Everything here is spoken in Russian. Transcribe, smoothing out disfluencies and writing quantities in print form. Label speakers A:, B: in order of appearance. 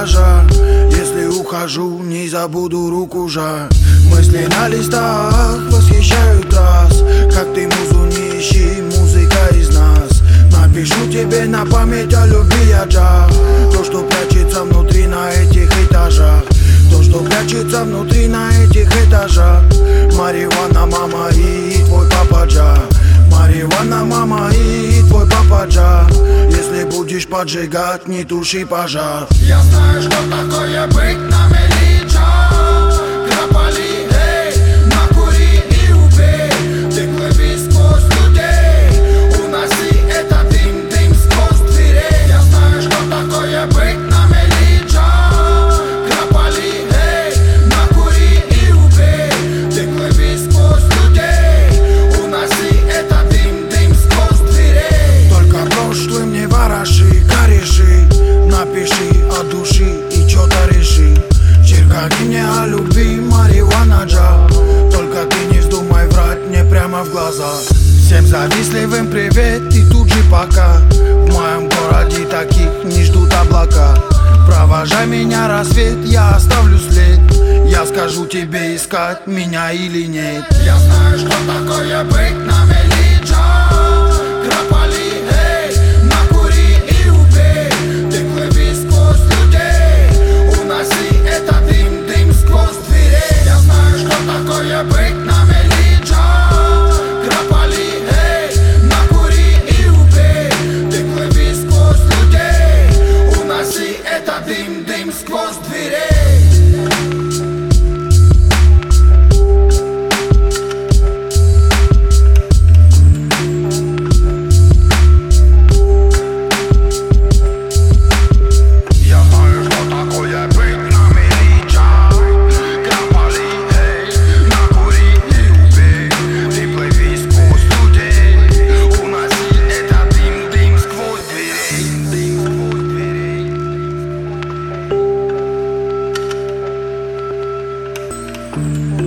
A: этажа. Если ухожу, не забуду руку жать. Мысли на листах восхищают раз. Как ты музу не ищи, музыка из нас. Напишу тебе на память о любви я джа. То, что прячется внутри на этих этажах. То, что прячется внутри на этих этажах. Марихуана, мама и твой папа джа. Марихуана, мама и твой папа джа. Если будешь поджигать, не туши пожар.
B: Я знаю, что такое быть на мели джа. Крапали, эй, накури и убей. Ты плыви сквозь людей, уноси этот дым сквозь дверей. Я знаю, что такое быть на мели джа. Крапали, эй, накури и убей. Ты плыви сквозь людей, уноси этот дым сквозь дверей.
A: Только прошлым не вороши, кореши. Напиши от души и чё-то реши. Черкани мне о любви, марихуана джа. Только ты не вздумай врать мне прямо в глаза. Всем завистливым привет и тут же пока. В моем городе таких не ждут облака. Провожай меня, рассвет, я оставлю след. Я скажу тебе, искать меня или нет.
B: Я знаю, что такое быть на мели джа. Крапали, эй, накури и убей. Ты плыви сквозь людей, уноси этот дым сквозь дверей. Я знаю, что такое быть на мели джа. Крапали, эй, накури и убей. Ты плыви сквозь людей, уноси этот дым сквозь дверей.
A: Thank